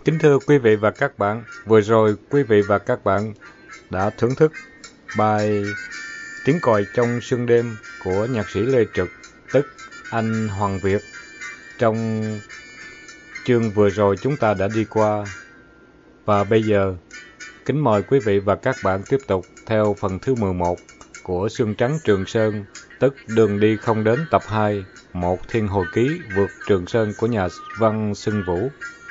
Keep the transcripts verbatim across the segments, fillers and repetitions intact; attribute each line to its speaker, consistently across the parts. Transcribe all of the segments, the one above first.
Speaker 1: Kính thưa quý vị và các bạn, vừa rồi quý vị và các bạn đã thưởng thức bài Tiếng còi trong sương đêm của nhạc sĩ Lê Trực, tức anh Hoàng Việt. Trong chương vừa rồi chúng ta đã đi qua, và bây giờ kính mời quý vị và các bạn tiếp tục theo phần thứ mười một của Sương Trắng Trường Sơn, tức Đường đi không đến tập hai, một thiên hồi ký vượt Trường Sơn của nhà văn Xuân Vũ.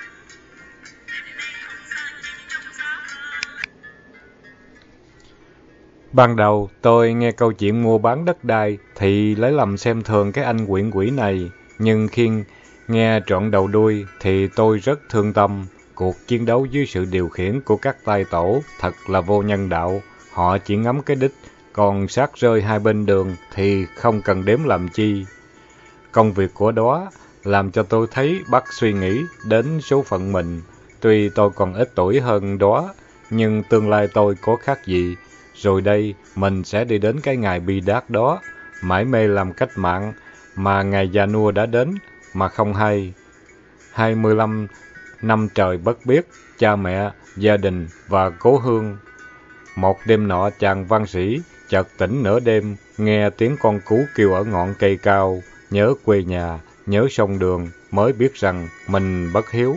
Speaker 1: Ban đầu tôi nghe câu chuyện mua bán đất đai thì lấy lầm xem thường cái anh quyển quỷ này, nhưng khi nghe trọn đầu đuôi thì tôi rất thương tâm. Cuộc chiến đấu dưới sự điều khiển của các tay tổ thật là vô nhân đạo. Họ chỉ ngắm cái đích, còn xác rơi hai bên đường thì không cần đếm làm chi. Công việc của đó làm cho tôi thấy bắt suy nghĩ đến số phận mình. Tuy tôi còn ít tuổi hơn đó, nhưng tương lai tôi có khác gì. Rồi đây, mình sẽ đi đến cái ngày bi đát đó, mải mê làm cách mạng, mà ngày già nua đã đến, mà không hay. Hai mươi lăm năm trời bất biết, cha mẹ, gia đình và cố hương. Một đêm nọ chàng văn sĩ, chợt tỉnh nửa đêm, nghe tiếng con cú kêu ở ngọn cây cao, nhớ quê nhà, nhớ sông đường, mới biết rằng mình bất hiếu.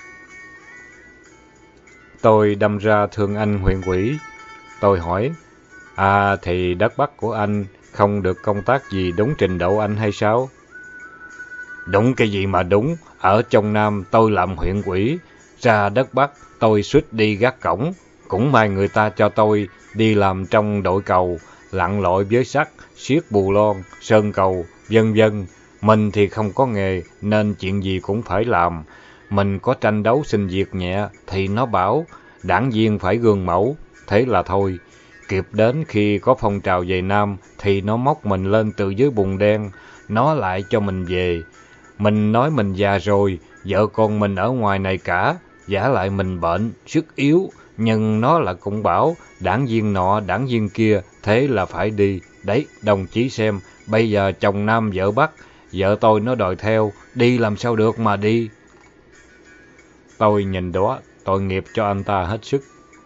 Speaker 1: Tôi đâm ra thương anh huyện quỷ. Tôi hỏi, à thì đất Bắc của anh không được công tác gì đúng trình độ anh hay sao? Đúng cái gì mà đúng, ở trong Nam tôi làm huyện quỷ, ra đất Bắc tôi suýt đi gác cổng, cũng may người ta cho tôi đi làm trong đội cầu, lặn lội với sắt, xiết bù lon, sơn cầu, vân vân. Mình thì không có nghề nên chuyện gì cũng phải làm. Mình có tranh đấu xin việc nhẹ thì nó bảo đảng viên phải gương mẫu, thế là thôi. Kịp đến khi có phong trào về Nam thì nó móc mình lên từ dưới bùn đen, nó lại cho mình về. Mình nói mình già rồi, vợ con mình ở ngoài này cả, vả lại mình bệnh, sức yếu, nhưng nó là cũng bảo đảng viên nọ, đảng viên kia, thế là phải đi. Đấy, đồng chí xem, bây giờ chồng Nam vợ Bắc, vợ tôi nó đòi theo, đi làm sao được mà đi. Tôi nhìn đó, tội nghiệp cho anh ta hết sức.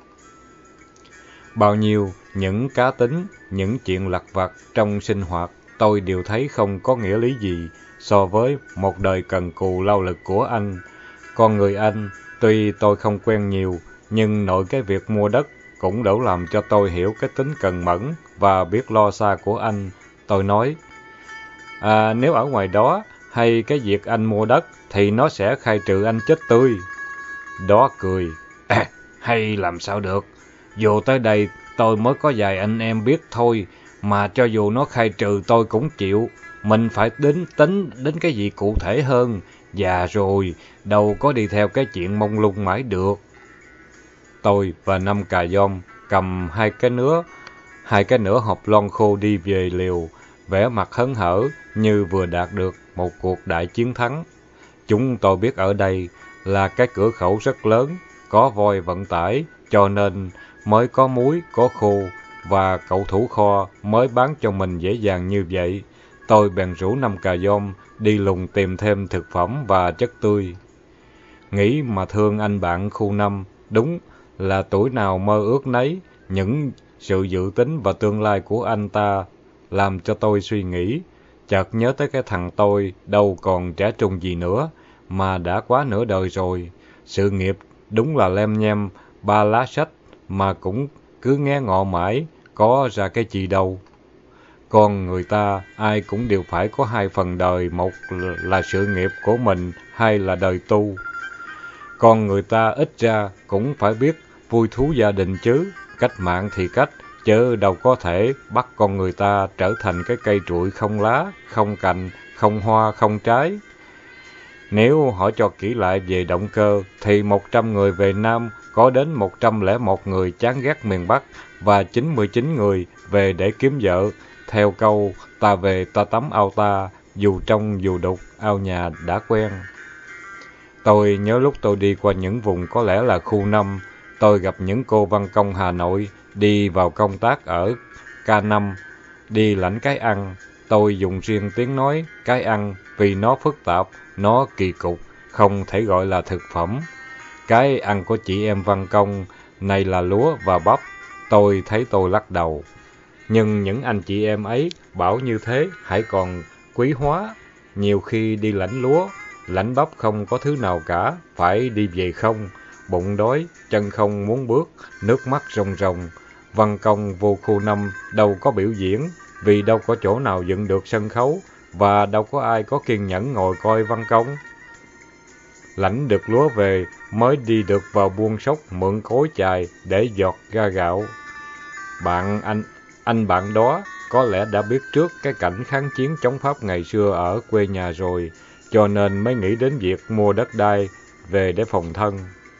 Speaker 1: Bao nhiêu những cá tính, những chuyện lặt vặt trong sinh hoạt, tôi đều thấy không có nghĩa lý gì so với một đời cần cù lao lực của anh. Con người anh, tuy tôi không quen nhiều, nhưng nội cái việc mua đất cũng đủ làm cho tôi hiểu cái tính cần mẫn và biết lo xa của anh. Tôi nói, à, nếu ở ngoài đó hay cái việc anh mua đất thì nó sẽ khai trừ anh chết tươi. Đó cười, à, hay làm sao được. Dù tới đây tôi mới có vài anh em biết thôi, mà cho dù nó khai trừ tôi cũng chịu. Mình phải đến tính đến cái gì cụ thể hơn. Già rồi, đâu có đi theo cái chuyện mông lung mãi được. Tôi và năm cà dông cầm hai cái nứa, hai cái nửa hộp lon khô đi về liều, vẻ mặt hớn hở như vừa đạt được một cuộc đại chiến thắng. Chúng tôi biết ở đây là cái cửa khẩu rất lớn, có voi vận tải, cho nên mới có muối, có khô, và cậu thủ kho mới bán cho mình dễ dàng như vậy. Tôi bèn rủ năm cà dông đi lùng tìm thêm thực phẩm và chất tươi. Nghĩ mà thương anh bạn khu năm, đúng là tuổi nào mơ ước nấy. Những sự dự tính và tương lai của anh ta làm cho tôi suy nghĩ. Chợt nhớ tới cái thằng tôi đâu còn trẻ trung gì nữa, mà đã quá nửa đời rồi. Sự nghiệp đúng là lem nhem ba lá sách mà cũng cứ nghe ngọ mãi, có ra cái gì đâu. Con người ta ai cũng đều phải có hai phần đời, một là sự nghiệp của mình, hai là đời tu. Con người ta ít ra cũng phải biết vui thú gia đình chứ, cách mạng thì cách, chứ đâu có thể bắt con người ta trở thành cái cây trụi không lá, không cành, không hoa, không trái. Nếu hỏi cho kỹ lại về động cơ, thì một trăm người về Nam có đến một trăm lẻ một người chán ghét miền Bắc và chín mươi chín người về để kiếm vợ. Theo câu, ta về ta tắm ao ta, dù trong dù đục, ao nhà đã quen. Tôi nhớ lúc tôi đi qua những vùng có lẽ là khu năm, tôi gặp những cô văn công Hà Nội đi vào công tác ở K năm, đi lãnh cái ăn. Tôi dùng riêng tiếng nói cái ăn vì nó phức tạp, nó kỳ cục, không thể gọi là thực phẩm. cái ăn của chị em Văn Công này là lúa và bắp. Tôi thấy tôi lắc đầu. Nhưng những anh chị em ấy bảo như thế hãy còn quý hóa. Nhiều khi đi lãnh lúa, lãnh bắp không có thứ nào cả, phải đi về không. Bụng đói, chân không muốn bước, nước mắt ròng ròng. Văn Công vô khu năm đâu có biểu diễn, vì đâu có chỗ nào dựng được sân khấu, và đâu có ai có kiên nhẫn ngồi coi Văn Công. Lãnh được lúa về mới đi được vào buôn sốc mượn cối chài để giọt ra gạo. Bạn anh anh bạn đó có lẽ đã biết trước cái cảnh kháng chiến chống Pháp ngày xưa ở quê nhà rồi, cho nên mới nghĩ đến việc mua đất đai về để phòng thân.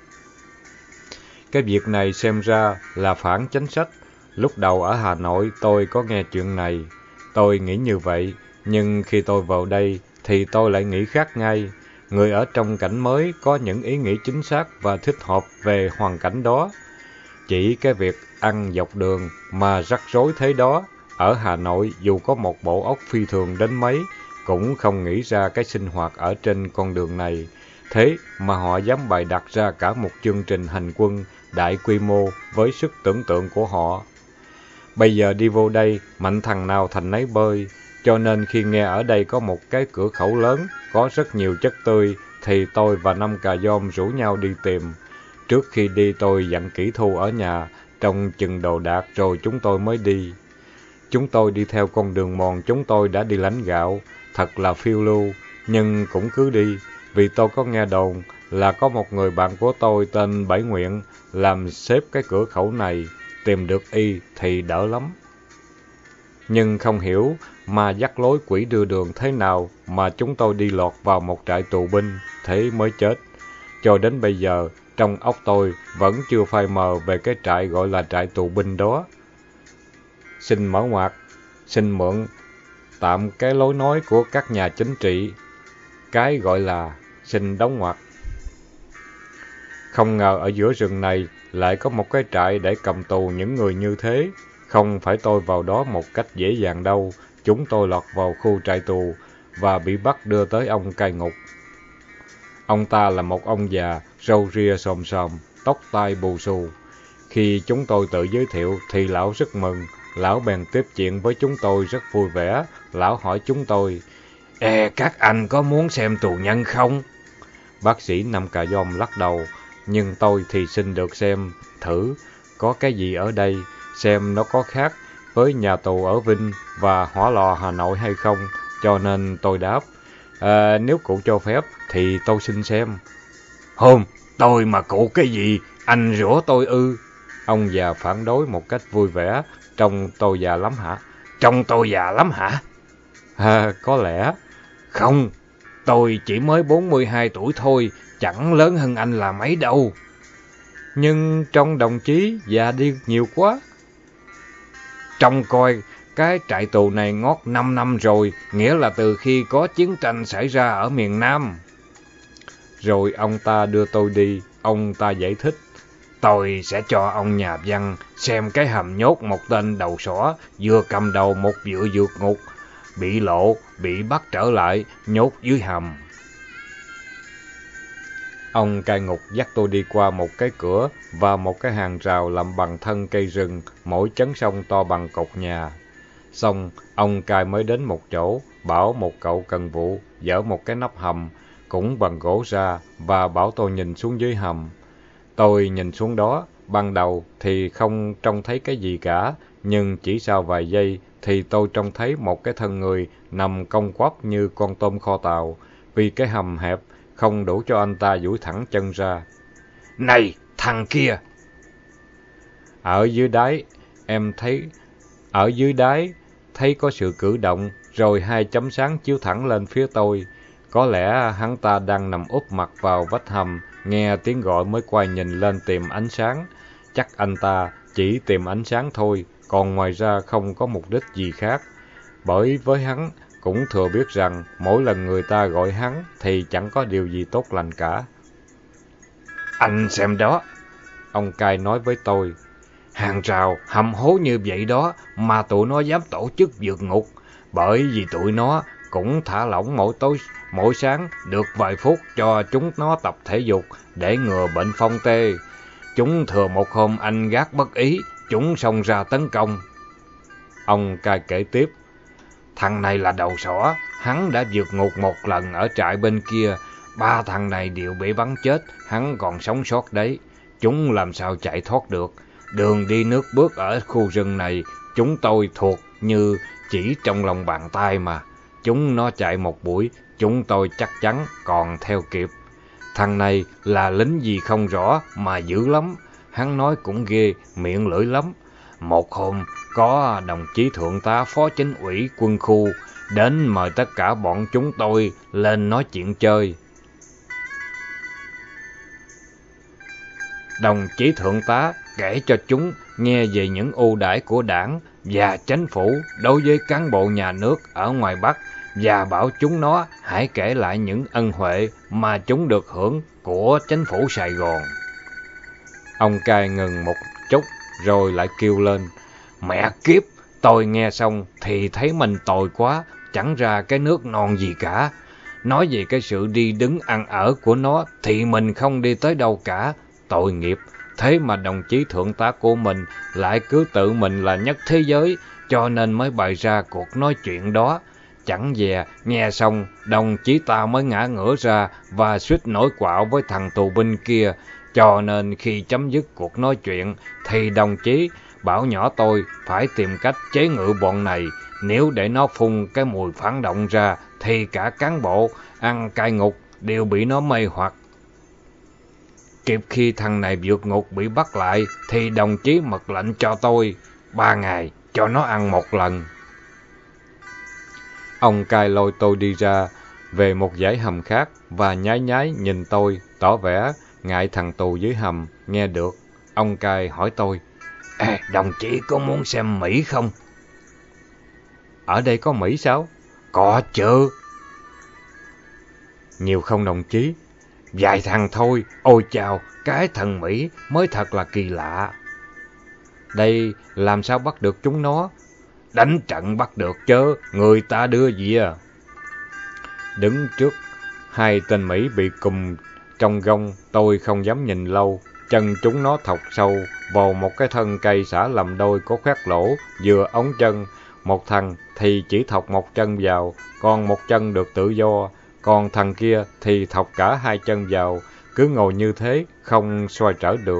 Speaker 1: Cái việc này xem ra là phản chính sách. Lúc đầu ở Hà Nội tôi có nghe chuyện này, tôi nghĩ như vậy, nhưng khi tôi vào đây thì tôi lại nghĩ khác ngay. Người ở trong cảnh mới có những ý nghĩ chính xác và thích hợp về hoàn cảnh đó. Chỉ cái việc ăn dọc đường mà rắc rối thế đó, ở Hà Nội dù có một bộ óc phi thường đến mấy, cũng không nghĩ ra cái sinh hoạt ở trên con đường này. Thế mà họ dám bày đặt ra cả một chương trình hành quân đại quy mô với sức tưởng tượng của họ. Bây giờ đi vô đây, mạnh thằng nào thành nấy bơi, cho nên khi nghe ở đây có một cái cửa khẩu lớn, có rất nhiều chất tươi, thì tôi và năm cà dom rủ nhau đi tìm. Trước khi đi tôi dặn Kỷ Thu ở nhà, trông chừng đồ đạc rồi chúng tôi mới đi. Chúng tôi đi theo con đường mòn chúng tôi đã đi lãnh gạo, thật là phiêu lưu, nhưng cũng cứ đi, vì tôi có nghe đồn là có một người bạn của tôi tên Bảy Nguyện làm xếp cái cửa khẩu này, tìm được y thì đỡ lắm. Nhưng không hiểu mà dắt lối quỷ đưa đường thế nào mà chúng tôi đi lọt vào một trại tù binh, thế mới chết. Cho đến bây giờ, trong óc tôi vẫn chưa phai mờ về cái trại gọi là trại tù binh đó. Xin mở ngoặt, xin mượn tạm cái lối nói của các nhà chính trị, cái gọi là xin đóng ngoặt. Không ngờ ở giữa rừng này lại có một cái trại để cầm tù những người như thế. Không phải tôi vào đó một cách dễ dàng đâu. Chúng tôi lọt vào khu trại tù và bị bắt đưa tới ông cai ngục. Ông ta là một ông già, râu ria xồm xồm, tóc tai bù xù. Khi chúng tôi tự giới thiệu thì lão rất mừng. Lão bèn tiếp chuyện với chúng tôi rất vui vẻ. Lão hỏi chúng tôi, Ê, các anh có muốn xem tù nhân không? Bác sĩ Năm Cà Dom lắc đầu, nhưng tôi thì xin được xem thử có cái gì ở đây, xem nó có khác với nhà tù ở Vinh và Hỏa Lò Hà Nội hay không, cho nên tôi đáp, à, nếu cụ cho phép thì tôi xin xem. Hôn, tôi mà cụ cái gì, anh rủa tôi ư? Ông già phản đối một cách vui vẻ, trông tôi già lắm hả? Trông tôi già lắm hả? À, có lẽ. Không, tôi chỉ mới bốn mươi hai tuổi thôi, chẳng lớn hơn anh là mấy đâu. Nhưng trong đồng chí già đi nhiều quá. Trông coi, cái trại tù này ngót năm năm rồi, nghĩa là từ khi có chiến tranh xảy ra ở miền Nam. Rồi ông ta đưa tôi đi, ông ta giải thích. Tôi sẽ cho ông nhà văn xem cái hầm nhốt một tên đầu sỏ, vừa cầm đầu một vụ vượt ngục, bị lộ, bị bắt trở lại, nhốt dưới hầm. Ông cai ngục dắt tôi đi qua một cái cửa và một cái hàng rào làm bằng thân cây rừng, mỗi chấn sông to bằng cột nhà. Xong, ông cai mới đến một chỗ, bảo một cậu cần vụ dỡ một cái nắp hầm, cũng bằng gỗ ra, và bảo tôi nhìn xuống dưới hầm. Tôi nhìn xuống đó, ban đầu thì không trông thấy cái gì cả, nhưng chỉ sau vài giây thì tôi trông thấy một cái thân người nằm cong quắp như con tôm kho tàu, vì cái hầm hẹp không đủ cho anh ta duỗi thẳng chân ra. Này, thằng kia! Ở dưới đáy, em thấy, ở dưới đáy, thấy có sự cử động, rồi hai chấm sáng chiếu thẳng lên phía tôi. Có lẽ hắn ta đang nằm úp mặt vào vách hầm, nghe tiếng gọi mới quay nhìn lên tìm ánh sáng. Chắc anh ta chỉ tìm ánh sáng thôi, còn ngoài ra không có mục đích gì khác. Bởi với hắn, cũng thừa biết rằng mỗi lần người ta gọi hắn thì chẳng có điều gì tốt lành cả. Anh xem đó, ông cai nói với tôi. Hàng rào, hầm hố như vậy đó mà tụi nó dám tổ chức vượt ngục. Bởi vì tụi nó cũng thả lỏng mỗi tối mỗi sáng được vài phút cho chúng nó tập thể dục để ngừa bệnh phong tê. Chúng thừa một hôm anh gác bất ý, chúng xông ra tấn công. Ông cai kể tiếp, thằng này là đầu sỏ, hắn đã vượt ngục một lần ở trại bên kia, ba thằng này đều bị bắn chết, hắn còn sống sót đấy. Chúng làm sao chạy thoát được? Đường đi nước bước ở khu rừng này, chúng tôi thuộc như chỉ trong lòng bàn tay mà. Chúng nó chạy một buổi, chúng tôi chắc chắn còn theo kịp. Thằng này là lính gì không rõ mà dữ lắm, hắn nói cũng ghê, miệng lưỡi lắm. Một hôm, có đồng chí thượng tá phó chính ủy quân khu đến mời tất cả bọn chúng tôi lên nói chuyện chơi. Đồng chí thượng tá kể cho chúng nghe về những ưu đãi của đảng và chính phủ đối với cán bộ nhà nước ở ngoài Bắc và bảo chúng nó hãy kể lại những ân huệ mà chúng được hưởng của chính phủ Sài Gòn. Ông cai ngừng một chút rồi lại kêu lên, mẹ kiếp, tôi nghe xong thì thấy mình tồi quá, chẳng ra cái nước non gì cả. Nói về cái sự đi đứng ăn ở của nó thì mình không đi tới đâu cả, tội nghiệp. Thế mà đồng chí thượng tá của mình lại cứ tự mình là nhất thế giới, cho nên mới bày ra cuộc nói chuyện đó. Chẳng dè, nghe xong, đồng chí ta mới ngã ngửa ra và suýt nổi quạo với thằng tù binh kia. Cho nên khi chấm dứt cuộc nói chuyện, thì đồng chí bảo nhỏ tôi phải tìm cách chế ngự bọn này. Nếu để nó phun cái mùi phản động ra, thì cả cán bộ ăn cai ngục đều bị nó mê hoặc. Kịp khi thằng này vượt ngục bị bắt lại, thì đồng chí mật lệnh cho tôi ba ngày cho nó ăn một lần. Ông cai lôi tôi đi ra về một dãy hầm khác và nháy nháy nhìn tôi, tỏ vẻ ngại thằng tù dưới hầm nghe được. Ông cai hỏi tôi, Ê, đồng chí có muốn xem Mỹ không? Ở đây có Mỹ sao? Có chứ. Nhiều không đồng chí? Vài thằng thôi, ôi chào, cái thằng Mỹ mới thật là kỳ lạ. Đây làm sao bắt được chúng nó? Đánh trận bắt được chớ, người ta đưa gì à? Đứng trước hai tên Mỹ bị cùm trong gông, tôi không dám nhìn lâu. Chân chúng nó thọc sâu vào một cái thân cây xả làm đôi có khoét lỗ vừa ống chân. Một thằng thì chỉ thọc một chân vào, còn một chân được tự do. Còn thằng kia thì thọc cả hai chân vào, cứ ngồi như thế, không xoay trở được.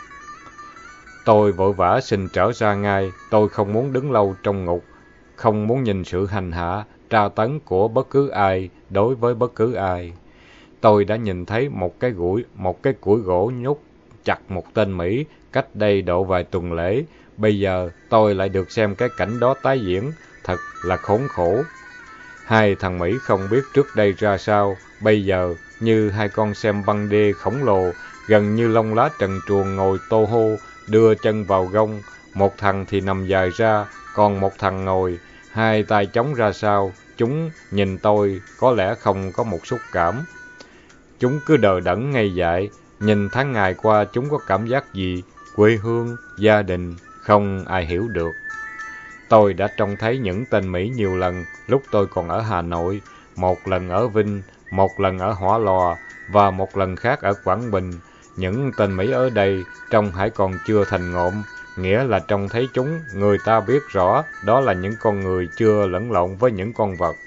Speaker 1: Tôi vội vã xin trở ra ngay, tôi không muốn đứng lâu trong ngục, không muốn nhìn sự hành hạ, tra tấn của bất cứ ai đối với bất cứ ai. Tôi đã nhìn thấy một cái gũi, một cái củi gỗ nhốt chặt một tên Mỹ cách đây độ vài tuần lễ. Bây giờ tôi lại được xem cái cảnh đó tái diễn, thật là khốn khổ. Hai thằng Mỹ không biết trước đây ra sao, bây giờ như hai con xem băng đê khổng lồ, gần như lông lá trần truồng ngồi tô hô, đưa chân vào gông. Một thằng thì nằm dài ra, còn một thằng ngồi, hai tay chống ra sau. Chúng nhìn tôi có lẽ không có một xúc cảm. Chúng cứ đờ đẫn ngây dại, nhìn tháng ngày qua chúng có cảm giác gì, quê hương, gia đình, không ai hiểu được. Tôi đã trông thấy những tên Mỹ nhiều lần lúc tôi còn ở Hà Nội, một lần ở Vinh, một lần ở Hỏa Lò và một lần khác ở Quảng Bình. Những tên Mỹ ở đây trông hãy còn chưa thành ngộm, nghĩa là trông thấy chúng, người ta biết rõ đó là những con người chưa lẫn lộn với những con vật.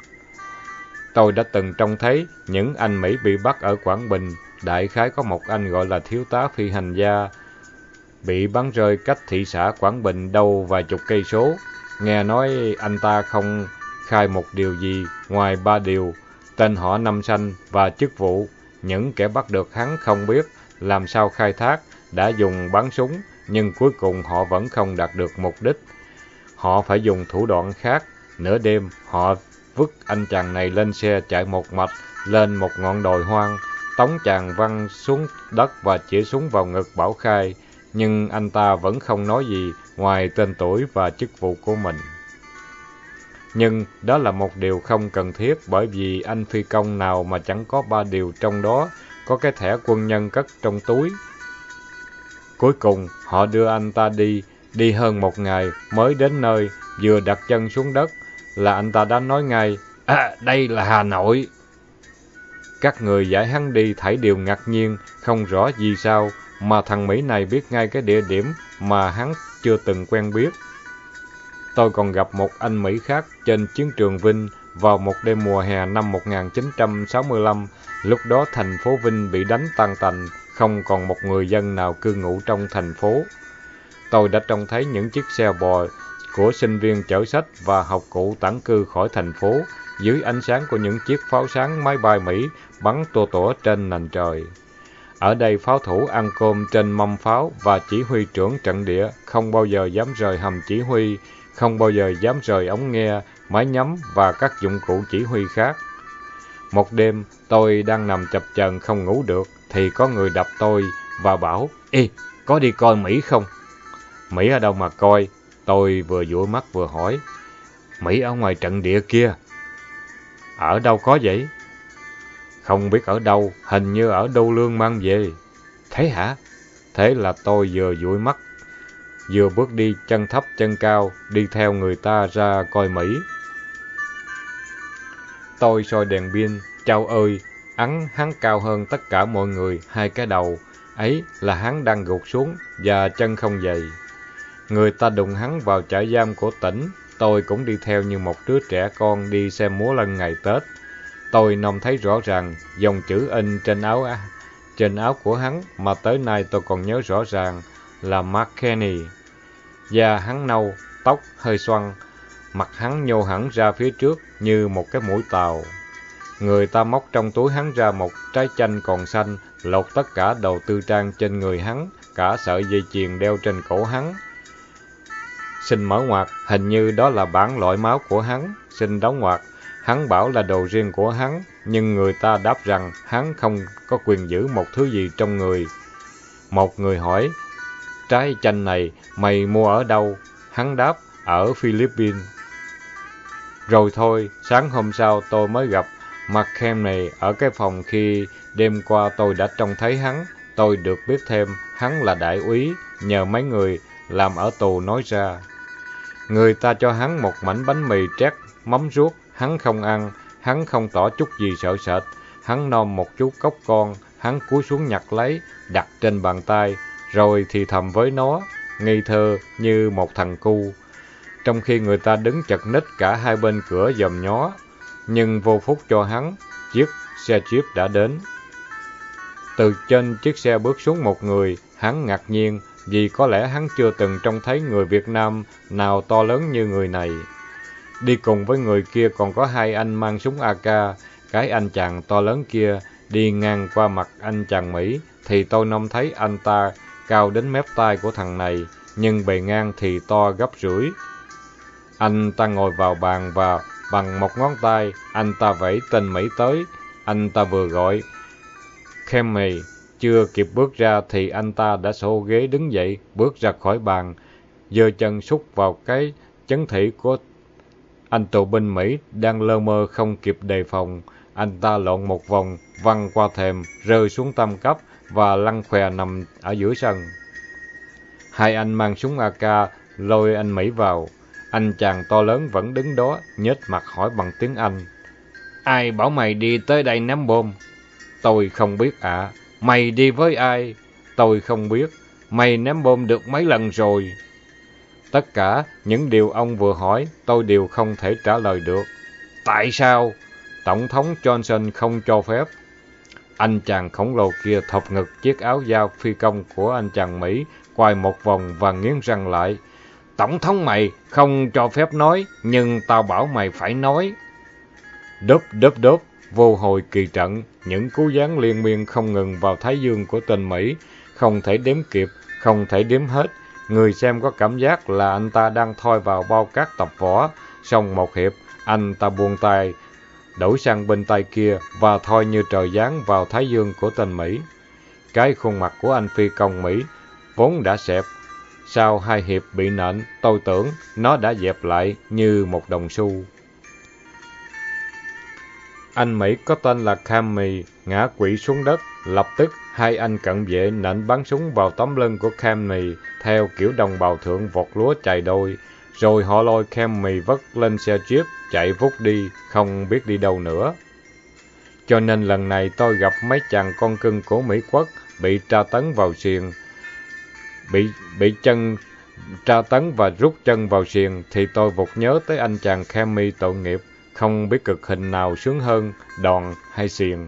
Speaker 1: Tôi đã từng trông thấy những anh Mỹ bị bắt ở Quảng Bình, đại khái có một anh gọi là thiếu tá phi hành gia, bị bắn rơi cách thị xã Quảng Bình đâu vài chục cây số. Nghe nói anh ta không khai một điều gì ngoài ba điều, tên họ năm xanh và chức vụ. Những kẻ bắt được hắn không biết làm sao khai thác, đã dùng bắn súng, nhưng cuối cùng họ vẫn không đạt được mục đích. Họ phải dùng thủ đoạn khác. Nửa đêm, họ vứt anh chàng này lên xe chạy một mạch lên một ngọn đồi hoang, tống chàng văng xuống đất và chĩa súng vào ngực bảo khai. Nhưng anh ta vẫn không nói gì ngoài tên tuổi và chức vụ của mình. Nhưng đó là một điều không cần thiết, bởi vì anh phi công nào mà chẳng có ba điều trong đó, có cái thẻ quân nhân cất trong túi. Cuối cùng, họ đưa anh ta đi, đi hơn một ngày mới đến nơi, vừa đặt chân xuống đất là anh ta đã nói ngay, À, đây là Hà Nội. Các người giải hắn đi thảy đều ngạc nhiên, không rõ vì sao mà thằng Mỹ này biết ngay cái địa điểm mà hắn chưa từng quen biết. Tôi còn gặp một anh Mỹ khác trên chiến trường Vinh vào một đêm mùa hè năm một nghìn chín trăm sáu mươi lăm. Lúc đó thành phố Vinh bị đánh tan tành, không còn một người dân nào cư ngụ trong thành phố. Tôi đã trông thấy những chiếc xe bò của sinh viên chở sách và học cụ tản cư khỏi thành phố, dưới ánh sáng của những chiếc pháo sáng máy bay Mỹ bắn tua tủa trên nền trời. Ở đây pháo thủ ăn cơm trên mâm pháo và chỉ huy trưởng trận địa không bao giờ dám rời hầm chỉ huy, không bao giờ dám rời ống nghe, máy nhắm và các dụng cụ chỉ huy khác. Một đêm, tôi đang nằm chập chờn không ngủ được, thì có người đập tôi và bảo, Ê, có đi coi Mỹ không? Mỹ ở đâu mà coi? Tôi vừa dụi mắt vừa hỏi. Mỹ ở ngoài trận địa kia. Ở đâu có vậy? Không biết ở đâu, hình như ở Đô Lương mang về. Thế hả? Thế là tôi vừa dụi mắt, vừa bước đi chân thấp chân cao, đi theo người ta ra coi Mỹ. Tôi soi đèn pin, chao ơi, hắn hắn cao hơn tất cả mọi người hai cái đầu, ấy là hắn đang gục xuống và chân không giày. Người ta đụng hắn vào trại giam của tỉnh, tôi cũng đi theo như một đứa trẻ con đi xem múa lân ngày Tết. Tôi nông thấy rõ ràng dòng chữ in trên áo trên áo của hắn mà tới nay tôi còn nhớ rõ ràng là Mark Kenny. Da hắn nâu, tóc hơi xoăn, mặt hắn nhô hẳn ra phía trước như một cái mũi tàu. Người ta móc trong túi hắn ra một trái chanh còn xanh, lột tất cả đồ tư trang trên người hắn, cả sợi dây chuyền đeo trên cổ hắn. Xin mở ngoặc, hình như đó là bản loại máu của hắn. Xin đóng ngoặc, hắn bảo là đồ riêng của hắn, nhưng người ta đáp rằng hắn không có quyền giữ một thứ gì trong người. Một người hỏi, trái chanh này mày mua ở đâu? Hắn đáp, ở Philippines. Rồi thôi, sáng hôm sau tôi mới gặp McKinney ở cái phòng khi đêm qua tôi đã trông thấy hắn. Tôi được biết thêm hắn là đại úy, nhờ mấy người làm ở tù nói ra. Người ta cho hắn một mảnh bánh mì trét mắm ruốc, hắn không ăn, hắn không tỏ chút gì sợ sệt. Hắn nom một chú cốc con, hắn cúi xuống nhặt lấy, đặt trên bàn tay, rồi thì thầm với nó, ngây thơ như một thằng cu. Trong khi người ta đứng chật ních cả hai bên cửa dòm nhó, nhưng vô phúc cho hắn, chiếc xe jeep đã đến. Từ trên chiếc xe bước xuống một người, hắn ngạc nhiên, vì có lẽ hắn chưa từng trông thấy người Việt Nam nào to lớn như người này. Đi cùng với người kia còn có hai anh mang súng a ca, cái anh chàng to lớn kia đi ngang qua mặt anh chàng Mỹ, thì tôi nông thấy anh ta cao đến mép tai của thằng này, nhưng bề ngang thì to gấp rưỡi. Anh ta ngồi vào bàn và bằng một ngón tay, anh ta vẫy tên Mỹ tới. Anh ta vừa gọi, Kemmy, chưa kịp bước ra thì anh ta đã xô ghế đứng dậy, bước ra khỏi bàn, giơ chân xúc vào cái chấn thị của anh tù binh Mỹ đang lơ mơ không kịp đề phòng. Anh ta lộn một vòng, văng qua thềm, rơi xuống tam cấp và lăn khòe nằm ở giữa sân. Hai anh mang súng a ca lôi anh Mỹ vào. Anh chàng to lớn vẫn đứng đó, nhếch mặt hỏi bằng tiếng Anh. Ai bảo mày đi tới đây ném bom? Tôi không biết ạ. À. Mày đi với ai? Tôi không biết. Mày ném bom được mấy lần rồi? Tất cả những điều ông vừa hỏi, tôi đều không thể trả lời được. Tại sao? Tổng thống Johnson không cho phép. Anh chàng khổng lồ kia thọc ngực chiếc áo da phi công của anh chàng Mỹ, quay một vòng và nghiến răng lại. Tổng thống mày không cho phép nói, nhưng tao bảo mày phải nói. Đốp đốp đốp, vô hồi kỳ trận, những cú giáng liên miên không ngừng vào thái dương của tên Mỹ, không thể đếm kịp, không thể đếm hết. Người xem có cảm giác là anh ta đang thoi vào bao cát tập võ, xong một hiệp, anh ta buông tay, đổi sang bên tay kia và thoi như trời giáng vào thái dương của tên Mỹ. Cái khuôn mặt của anh phi công Mỹ vốn đã xẹp, sau hai hiệp bị nện, tôi tưởng nó đã dẹp lại như một đồng xu. Anh Mỹ có tên là Kemmy ngã quỵ xuống đất, lập tức hai anh cận vệ nện bắn súng vào tấm lưng của Kemmy theo kiểu đồng bào thượng vọt lúa chài đôi, rồi họ lôi Kemmy vất lên xe jeep chạy vút đi, không biết đi đâu nữa. Cho nên lần này tôi gặp mấy chàng con cưng của Mỹ Quốc bị tra tấn vào xiềng, bị bị chân tra tấn và rút chân vào xiềng, thì tôi vụt nhớ tới anh chàng Khemi tội nghiệp, không biết cực hình nào sướng hơn, đòn hay xiềng.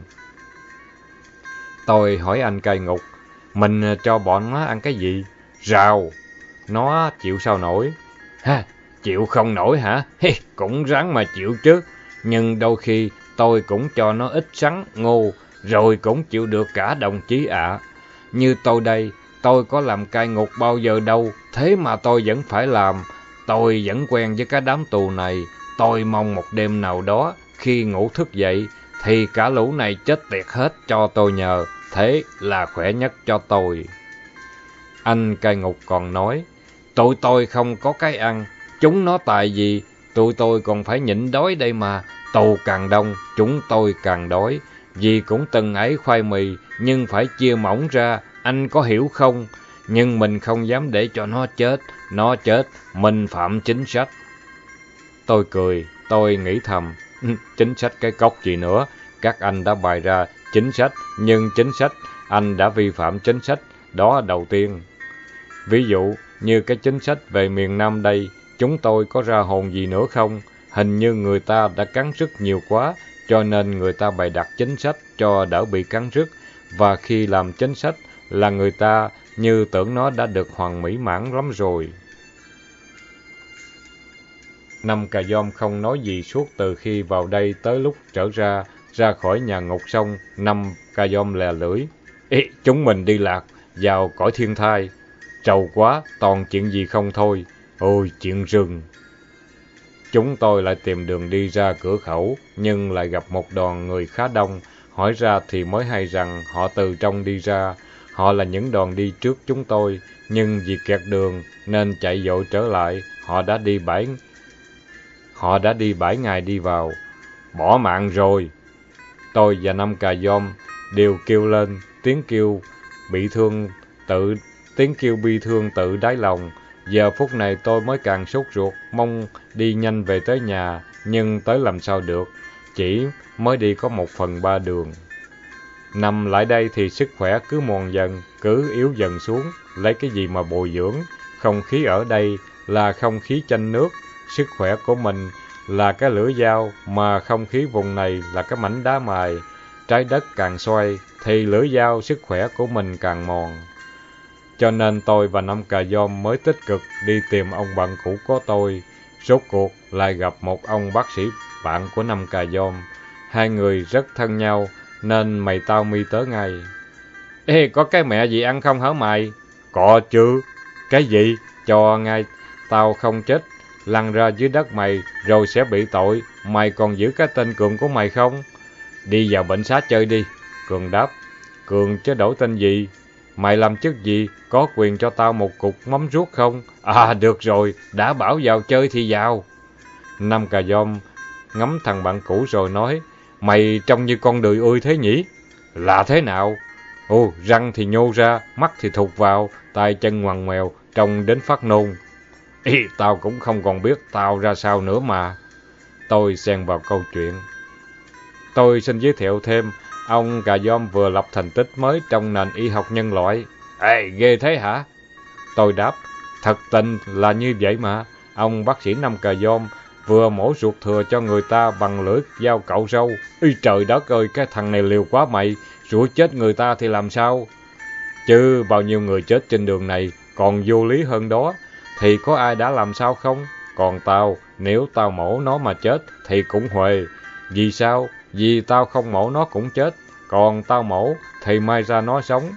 Speaker 1: Tôi hỏi anh cai ngục, mình cho bọn nó ăn cái gì? Rau. Nó chịu sao nổi? Ha, chịu không nổi hả? Hi, cũng ráng mà chịu chứ. Nhưng đôi khi tôi cũng cho nó ít sắn, ngô, rồi cũng chịu được cả đồng chí ạ. Như tôi đây, tôi có làm cai ngục bao giờ đâu, thế mà tôi vẫn phải làm. Tôi vẫn quen với cái đám tù này. Tôi mong một đêm nào đó, khi ngủ thức dậy, thì cả lũ này chết tiệt hết cho tôi nhờ. Thế là khỏe nhất cho tôi. Anh cai ngục còn nói, tụi tôi không có cái ăn, chúng nó tại gì, tụi tôi còn phải nhịn đói đây mà. Tù càng đông, chúng tôi càng đói. Vì cũng từng ấy khoai mì, nhưng phải chia mỏng ra, anh có hiểu không? Nhưng mình không dám để cho nó chết, nó chết, mình phạm chính sách. Tôi cười, tôi nghĩ thầm, chính sách cái cốc gì nữa, các anh đã bày ra chính sách, nhưng chính sách, anh đã vi phạm chính sách, đó đầu tiên. Ví dụ, như cái chính sách về miền Nam đây, chúng tôi có ra hồn gì nữa không? Hình như người ta đã cắn rứt nhiều quá, cho nên người ta bày đặt chính sách cho đỡ bị cắn rứt, và khi làm chính sách là người ta như tưởng nó đã được hoàn mỹ mãn lắm rồi. Năm Cà Dom không nói gì suốt từ khi vào đây tới lúc trở ra, ra khỏi nhà ngục xong, Năm Cà Dom lè lưỡi. Ê, chúng mình đi lạc, vào cõi thiên thai. Trầu quá, toàn chuyện gì không thôi. Ôi, chuyện rừng. Chúng tôi lại tìm đường đi ra cửa khẩu, nhưng lại gặp một đoàn người khá đông. Hỏi ra thì mới hay rằng họ từ trong đi ra. Họ là những đoàn đi trước chúng tôi, nhưng vì kẹt đường nên chạy vội trở lại. Họ đã đi bảy Họ đã đi bảy ngày đi vào. Bỏ mạng rồi. Tôi và Năm Cà Dom đều kêu lên, tiếng kêu bị thương tự tiếng kêu bi thương tự đáy lòng. Giờ phút này tôi mới càng sốt ruột, mong đi nhanh về tới nhà, nhưng tới làm sao được, chỉ mới đi có một phần ba đường. Nằm lại đây thì sức khỏe cứ mòn dần, cứ yếu dần xuống, lấy cái gì mà bồi dưỡng. Không khí ở đây là không khí chanh nước, sức khỏe của mình là cái lưỡi dao, mà không khí vùng này là cái mảnh đá mài. Trái đất càng xoay thì lưỡi dao sức khỏe của mình càng mòn. Cho nên tôi và Năm Cà Dom mới tích cực đi tìm ông bạn cũ của tôi. Rốt cuộc lại gặp một ông bác sĩ bạn của Năm Cà Dom. Hai người rất thân nhau nên mày tao mi tới ngay. Ê, có cái mẹ gì ăn không hả mày? Có chứ. Cái gì? Cho ngay tao không chết, lăn ra dưới đất mày rồi sẽ bị tội. Mày còn giữ cái tên Cường của mày không? Đi vào bệnh xá chơi đi. Cường đáp. Cường chứ đổi tên gì? Mày làm chức gì? Có quyền cho tao một cục mắm ruốc không? À, được rồi, đã bảo vào chơi thì vào. Năm Cà Dom ngắm thằng bạn cũ rồi nói, mày trông như con đười ươi thế nhỉ? Là thế nào? Ồ, răng thì nhô ra, mắt thì thụt vào, tay chân ngoằn ngoèo, trông đến phát nôn. Ý, tao cũng không còn biết tao ra sao nữa mà. Tôi xen vào câu chuyện. Tôi xin giới thiệu thêm, ông Cà Dom vừa lập thành tích mới trong nền y học nhân loại. Ê, ghê thế hả? Tôi đáp, thật tình là như vậy mà. Ông bác sĩ Năm Cà Dom vừa mổ ruột thừa cho người ta bằng lưỡi dao cạo râu. Ây trời đất ơi, cái thằng này liều quá mày, rủa chết người ta thì làm sao? Chứ bao nhiêu người chết trên đường này còn vô lý hơn đó, thì có ai đã làm sao không? Còn tao, nếu tao mổ nó mà chết thì cũng huề. Vì sao? Vì tao không mổ nó cũng chết, còn tao mổ thì mai ra nó sống.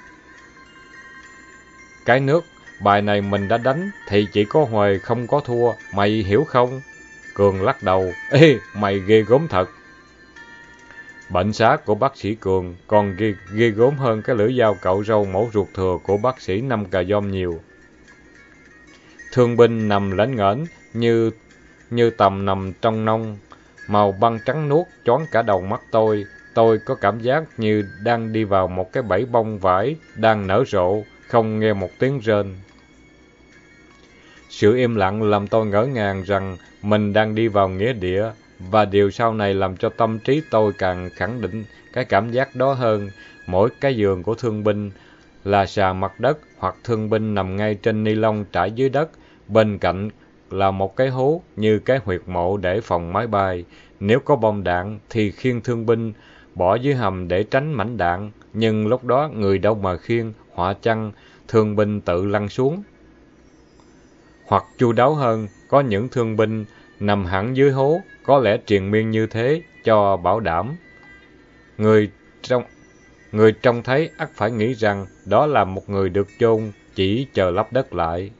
Speaker 1: Cái nước, bài này mình đã đánh thì chỉ có huề không có thua, mày hiểu không? Cường lắc đầu, ê, mày ghê gớm thật. Bệnh xá của bác sĩ Cường còn ghê, ghê gớm hơn cái lưỡi dao cạo râu mổ ruột thừa của bác sĩ Năm Cà Dom nhiều. Thương binh nằm lễnh nghễnh như như tầm nằm trong nông, màu băng trắng nuốt choáng cả đầu mắt tôi. Tôi có cảm giác như đang đi vào một cái bẫy bông vải đang nở rộ, không nghe một tiếng rên. Sự im lặng làm tôi ngỡ ngàng rằng mình đang đi vào nghĩa địa. Và điều sau này làm cho tâm trí tôi càng khẳng định cái cảm giác đó hơn. Mỗi cái giường của thương binh là sàn mặt đất, hoặc thương binh nằm ngay trên ni lông trải dưới đất. Bên cạnh là một cái hố như cái huyệt mộ để phòng máy bay. Nếu có bom đạn thì khiêng thương binh bỏ dưới hầm để tránh mảnh đạn. Nhưng lúc đó người đâu mà khiêng, họa chăng thương binh tự lăn xuống. Hoặc chu đáo hơn, có những thương binh nằm hẳn dưới hố, có lẽ triền miên như thế cho bảo đảm. Người trong người trông thấy ắt phải nghĩ rằng đó là một người được chôn, chỉ chờ lấp đất lại.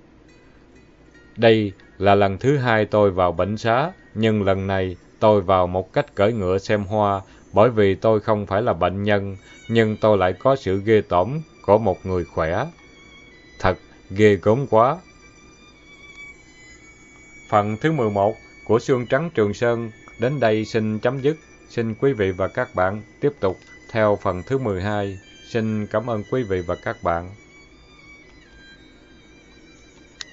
Speaker 1: Đây là lần thứ hai tôi vào bệnh xá, nhưng lần này tôi vào một cách cưỡi ngựa xem hoa, bởi vì tôi không phải là bệnh nhân, nhưng tôi lại có sự ghê tởm của một người khỏe. Thật ghê gớm quá. Phần thứ mười một của Xương Trắng Trường Sơn đến đây xin chấm dứt. Xin quý vị và các bạn tiếp tục theo phần thứ mười hai. Xin cảm ơn quý vị và các bạn.